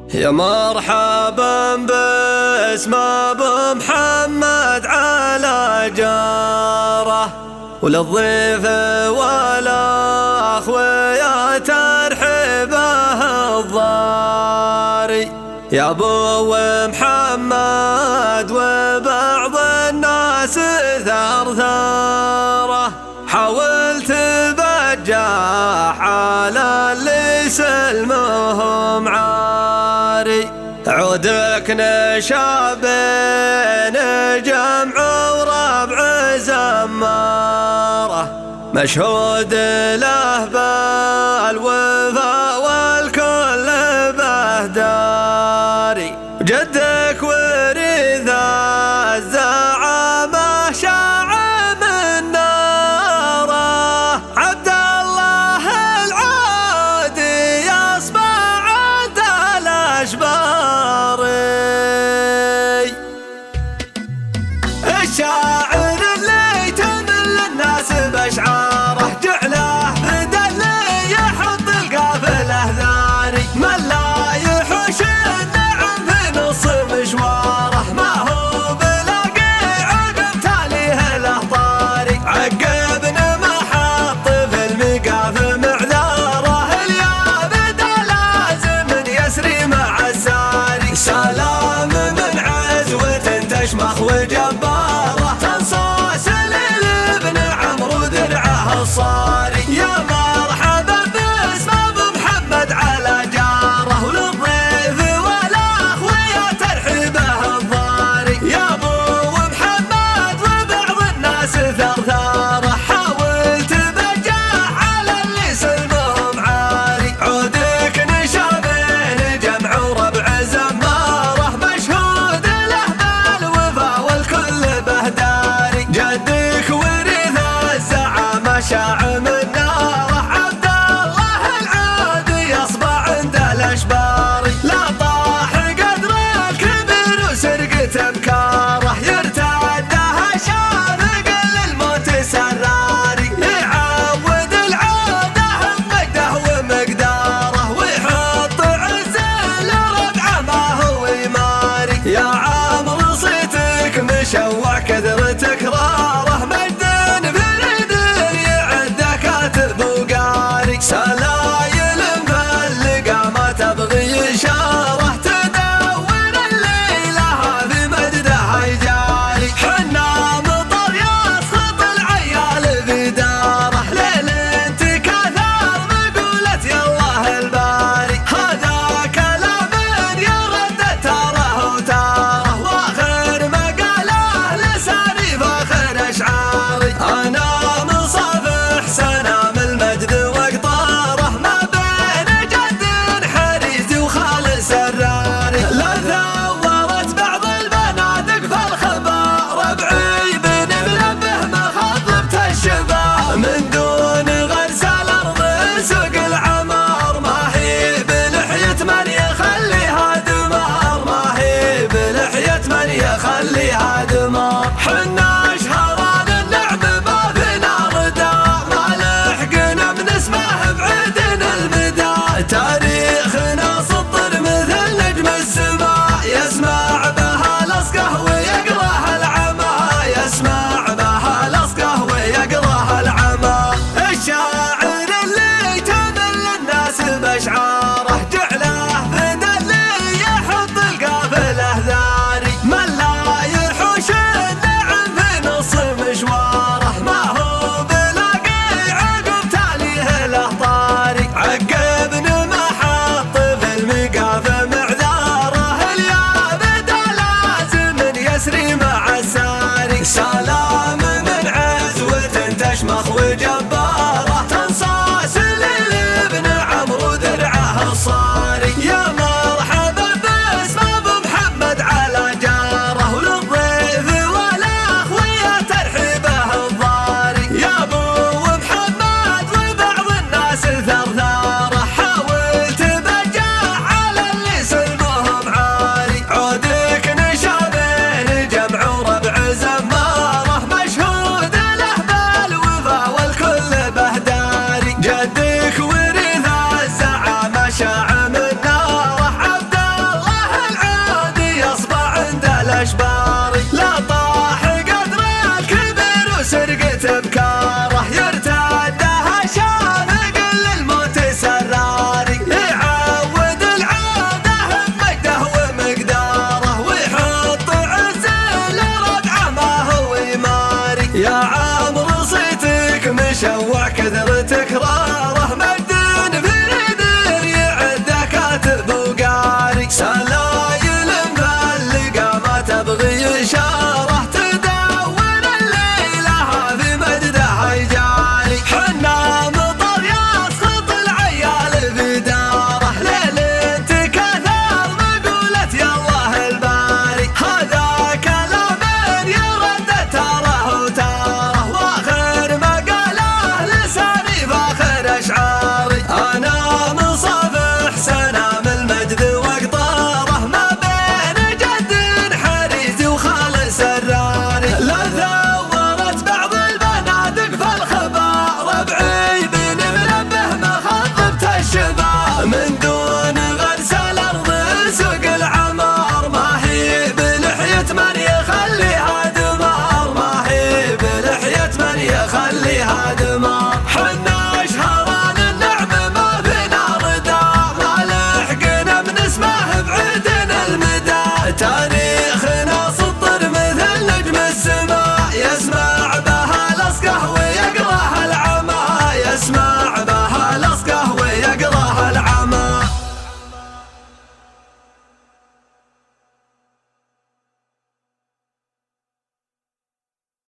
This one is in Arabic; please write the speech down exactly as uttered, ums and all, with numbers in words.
يا مرحبا باسم ابو محمد على جاره، وللضيف والاخويا ترحيبه الضاري. يا ابو محمد وبعض الناس ثرثاره، حاولت بجاح على اللي سلمهم عاري. عودك نشابين جمع وربع زماره، مشهود له بالوفا والكل بهداري. جدك ورث الزعامة شاع من ناره، عبد الله العودي يصبع عند الأشبار. الشاعر اللي تمل الناس بأشعاره، جعله بدل يحط القافلة ثاني. من لا يحوش النعم في نص مشواره، ما هو بلاقي عقب تاليه الأهطاري. عقبنا محط في المقاف معذاره، اليابد لازم يسري مع الساري. سلام من عزوة تشمخ وجبار،